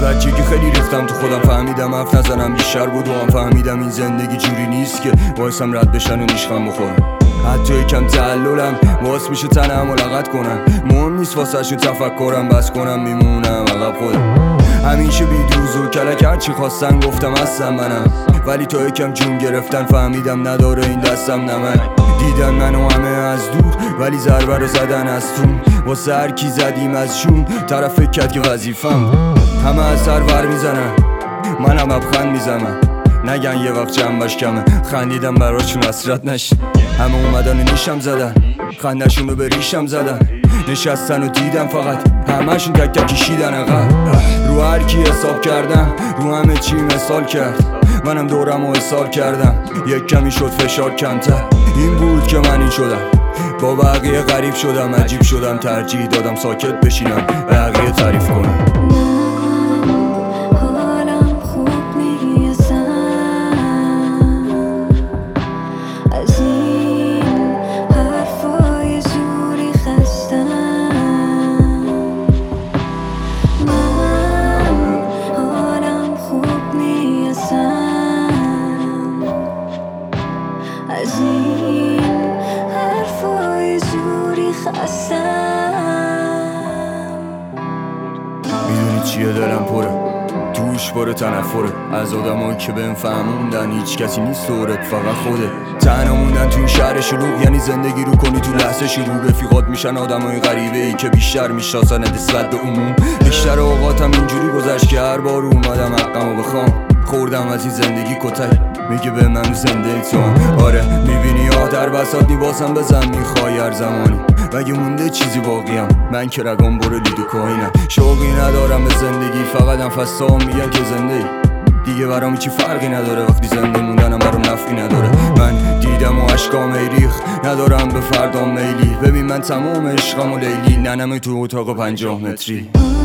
بچگی خیلی ریختم تو خودم، فهمیدم حرف نزنم بیشتر بدوام، فهمیدم این زندگی جوری نیست که وایسم رد بشن و نیشخم بخورم. حتی یکم تعللم واس میشه تنم ملاقات کنم، مهم نیست واسه شو تفکرم، بس کنم میمونم عقب خودم. همیشه بیدروز و کلک هرچی خواستن گفتم هستم منم، ولی تا یکم جون گرفتن فهمیدم نداره این دستم نمک. دیدن منو همه از دور ولی ضربه رو زدن از تو، واسه هر کی زدیم از جون طرف فکر کرد که وظیفم. همه از سر ور میزنن منم لبخند میزنم، نگن یه وقت جنبش کمه، خندیدم براشون حسرت نشه. همه اومدن و نیشم زدن، خندشون رو به ریشم زدن، نشستن و دیدم فقط همه‌شون تک تک کشیدن عقب. رو هر کی حساب کردم رو همه چی مثال کرد، منم دورم و حساب کردم یک کمی شد فشار کمتر. این بود که من این شدم، با بقیه غریب شدم، عجیب شدم، ترجیح دادم ساکت بشینم بقیه تعریف کنم. از این حرفای زوری خستم. میدونی چیه دلم پره، توش باره تنفره از آدمایی که بهم فهموندن هیچ کسی نیست دورت فقط خوده. تنها موندن تو این شهر شلوغ یعنی زندگی رو کنی تو لحظه شروع، رفیقات میشن آدمای غریبه ای که بیشتر میشناسن نسبت به عموم. بیشتر اوقاتم اینجوری گذشت که هر بار اومدم حقمو بخوام، خوردم از این زندگی کتک میگه به من زنده تو هم. آره میبینی در بساط نیباسم بزن میخوای هر زمانی، مگه مونده چیزی باقیم؟ من که رگام بره لید و کاینم، شوقی ندارم به زندگی، فقط انفسا میگن که زنده ای. دیگه برام چی فرقی نداره وقتی زنده موندنم برام نفعی نداره. من دیدم و عشقام ریخ ندارم به فردام میلی، ببین من تمام عشقام و لیلی ننمه تو اتاق 50 متری.